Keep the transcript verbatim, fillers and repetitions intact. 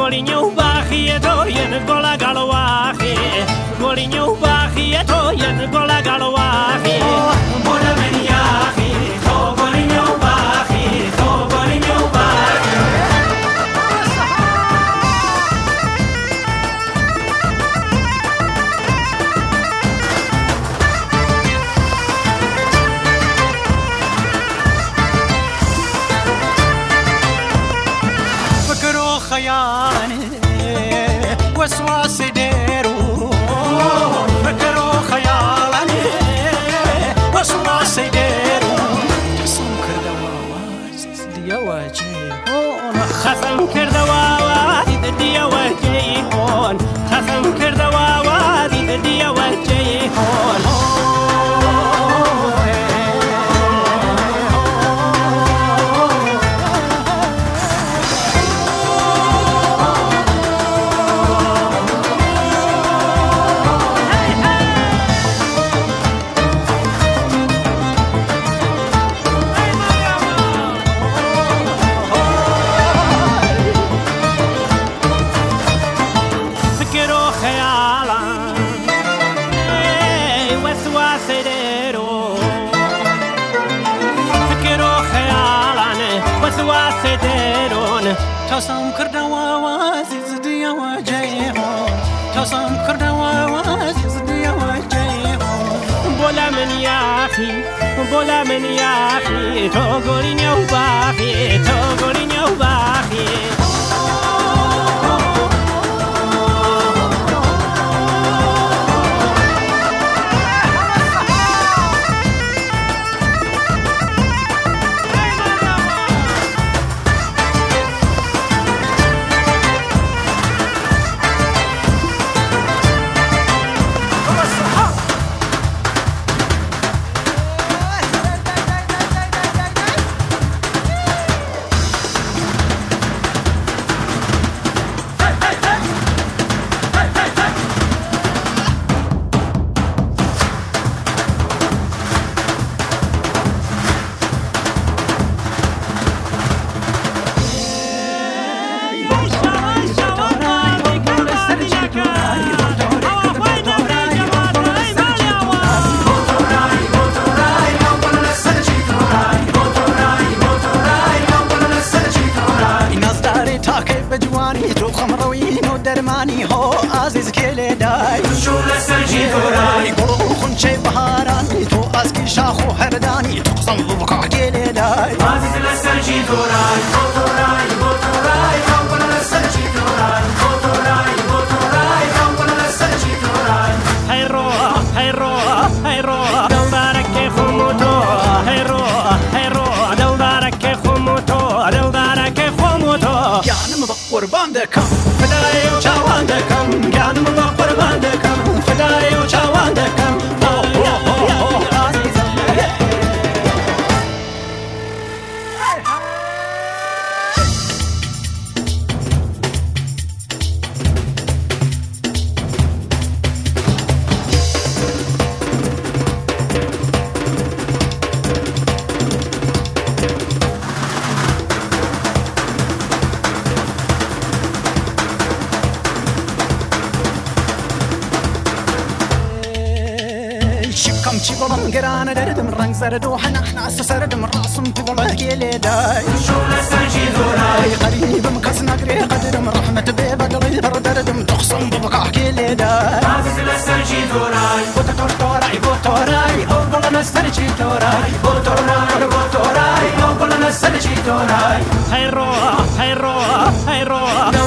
گۆڵینە و باخیە تۆ یەن گۆڵە گەڵەواخی گۆڵینە و باخیە تۆ یەن گۆڵە گەڵەواخی بۆ لە من یاخی تۆ گۆڵینە و باخی تۆ گۆڵینە و باخی خيالي وسواسي ديرو فكروا خيالي وسواسي ديرو خصم كردواز ديا وجهي خصم كردواز ديا وجهي هون خصم كردواز ديا وجهي هون تصم كردوا وازي زديا وجيهون تصم كردوا وازي زديا وجيهون بولا من ياخي بولا من ياخي تو قوليني وباخي تو قوليني وباخي درماني هو عزيز كيلي داي شو لسرجي دوراي قولوا خنشي بهاراني تو أزكي شاخو هرداني تقسم ببقع كيلي داي عزيز لسرجي دوراي بوتوراي بوتوراي قولوا لسرجي دوراي بوتوراي بوتوراي قولوا لسرجي دوراي هيرو هيرو هيرو دلدارك خموتو هيرو هيرو دلدارك خموتو دلدارك خموتو يعني قربان دكم فداي وجوان دكم كان من قربان دكم فداي وجوان دكم كم شي بلن قرانا دردم رنگ زرد وحنا احنا سردم راسم في ضلك يلي داي شو لسرجي دوراي قريب مكس نقري قدرم رحمة بيبا قري دردم تخصم ببقع كيلي داي عزيز لسرجي دوراي بوتور توراي بوتوراي او بلن سرجي توراي بوتوراي بوتوراي او بلن سرجي توراي هيرو هيرو هيرو